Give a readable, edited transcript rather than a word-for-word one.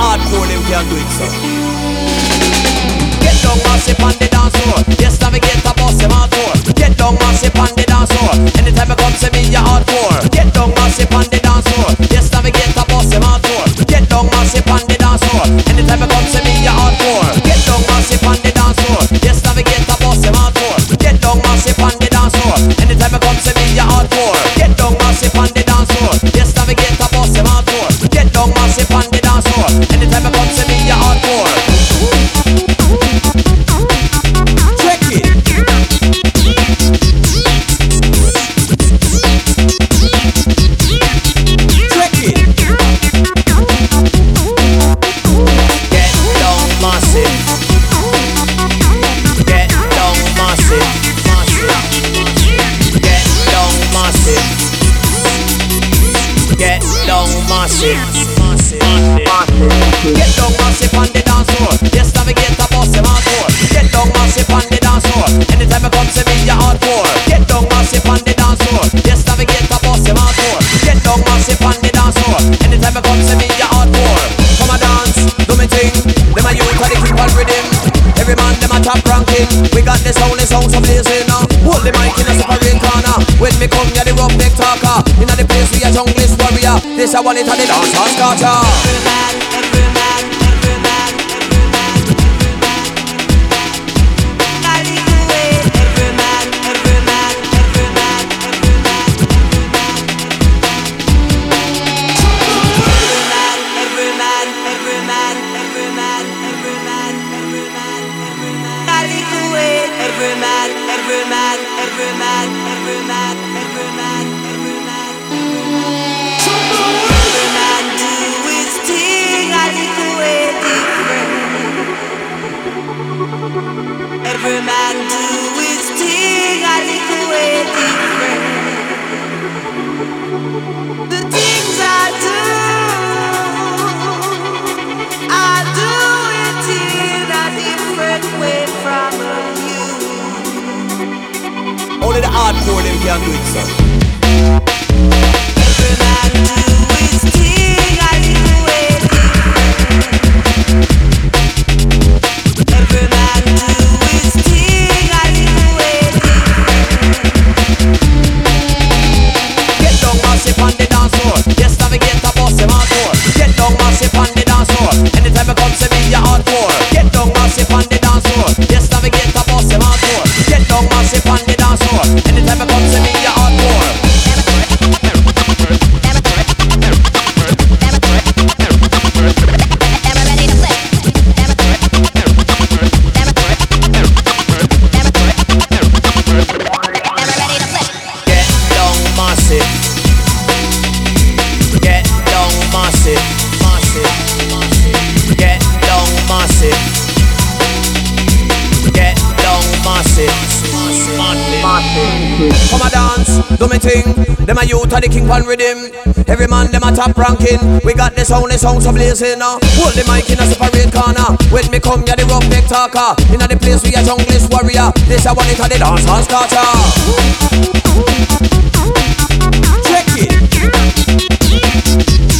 hardcore them can do it, so. Get down massive on the dance floor. Yes, navigate a boss them hardcore. Get down massive on the dance floor. Anytime I come to me, you're hardcore. Get down massive on the dance floor. Yes, navigate a boss them hardcore. Get down massive on the dance floor. Anytime I come to me, you're hardcore. Get down massive on the dance floor. Yes, navigate a boss them hardcore. Get down massive on the dance floor. Anytime I come to me, you're hardcore. Get down massive on the dance floor. Yes, navigate a boss them hardcore. Get down massive on the dance floor. Anytime I come to me, you're hardcore. Check it. Check it. Get down massive. Get down massive. Get down massive. Get down massive. Get down massive on the dance floor. Yes, navigate a boss them hardcore. Get down massive on the dance floor. Anytime I come to me, you're hardcore. Get down massive on the dance floor. Yes, navigate a boss them hardcore. Get down massive on the dance floor. Anytime I come to me, you're hardcore. Come a dance, do me thing. Them a youth and the keep on rhythm. Every man them a top ranking. We got the sound so blazing. Hold the mic in a separate corner. When me come, you're the rough neck talker. Inna the place we a junglist warrior. This a one it and the dance and scatter. Every man do his thing a little way different. The things I do it in a different way from you. Only the hardcore them can do it, so. Every man do his thing a little way different. Every man do his thing a little way different. Get down massive on the dance floor. Yes, navigate a boss them hardcore. Get down massive on the dance floor. Anytime I come to me, you're hardcore. Get down massive on the dance floor. Yes, navigate a boss them hardcore. Get down massive on the dance floor. Anytime I come to me, you're hardcore. Come a dance, do me thing. Them a youth and the king pan rhythm. Every man them a top ranking. We got the sound so blazing. Hold the mic in a separate corner. When me come, you're the rough neck talker. Inna the place we a junglist warrior. This a one it and the dance and scatter. Check it.